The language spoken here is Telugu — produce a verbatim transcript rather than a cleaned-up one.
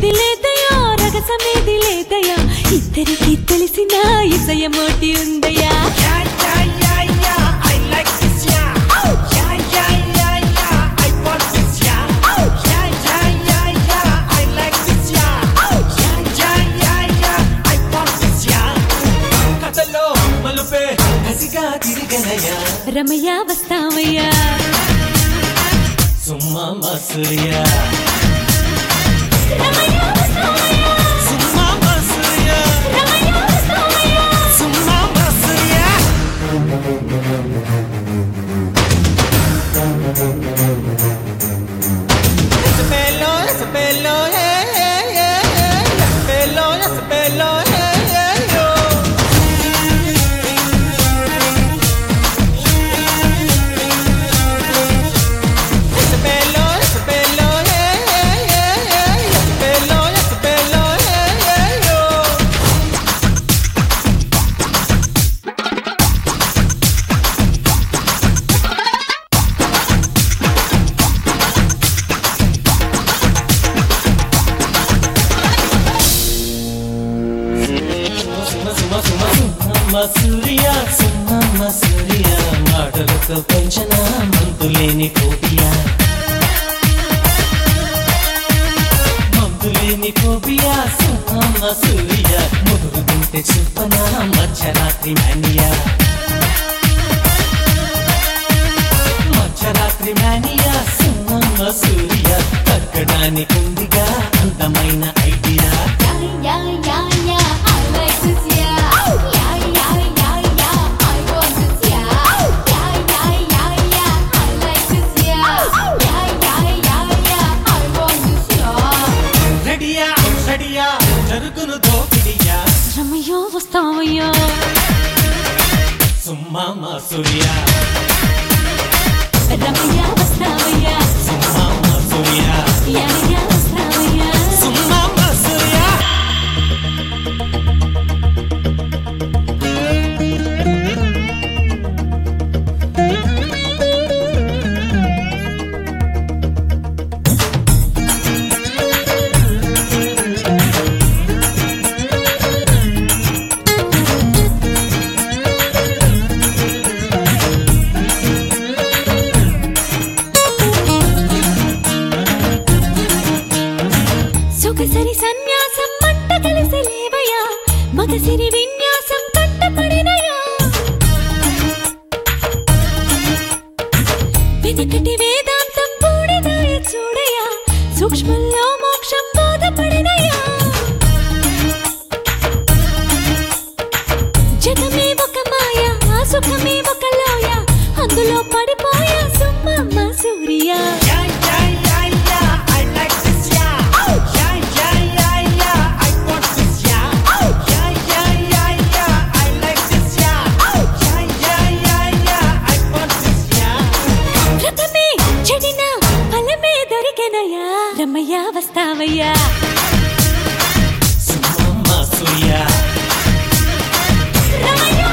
రగమేది లేదయా రగసమేది లేదయా ఇద్దరికి తెలిసిన ఇసయమోటి ఉందయా రమయ్య వస్తావయ్యా సుమ్మా మసూరియా మసూరియా సుమ్మా మసూరియా మాటలతో పెంచిన మంతులేని కోపియా మంతులేని కోపియా సుమ్మా మసూరియా ముదురు తింటే చూపన మధ్యరాత్రి మానియా మధ్యరాత్రి మానియా సుమ్మా మసూరియా తగ్గడానికి ఉందిగా అందమైన ఐడియా జరుగును దోపిడియా రమయ్య వస్తావయ్యా సుమ్మా మసూరియా రమయ్య వస్తావయ్యా సుమ్మా మసూరియా యాయ వస్తావయ్యా సుమ్మా మసూరియా సొగసరి సన్యాసం మంట కలిసి లేవయా మగసిరి విన్యాసం కట్టపడినయా వెనకటి వేదాంతం పూడిదాయ చూడయా సూక్ష్మంలో మోక్షం బోధపడినయా జగమే ఒక మాయ ఆ సుఖమే ఒక లోయ అందులో పడిపోయా సుమ్మా మసూరియా రమయ్య వస్తావయ్యా సుమ్మా మసూరియా రమయ్య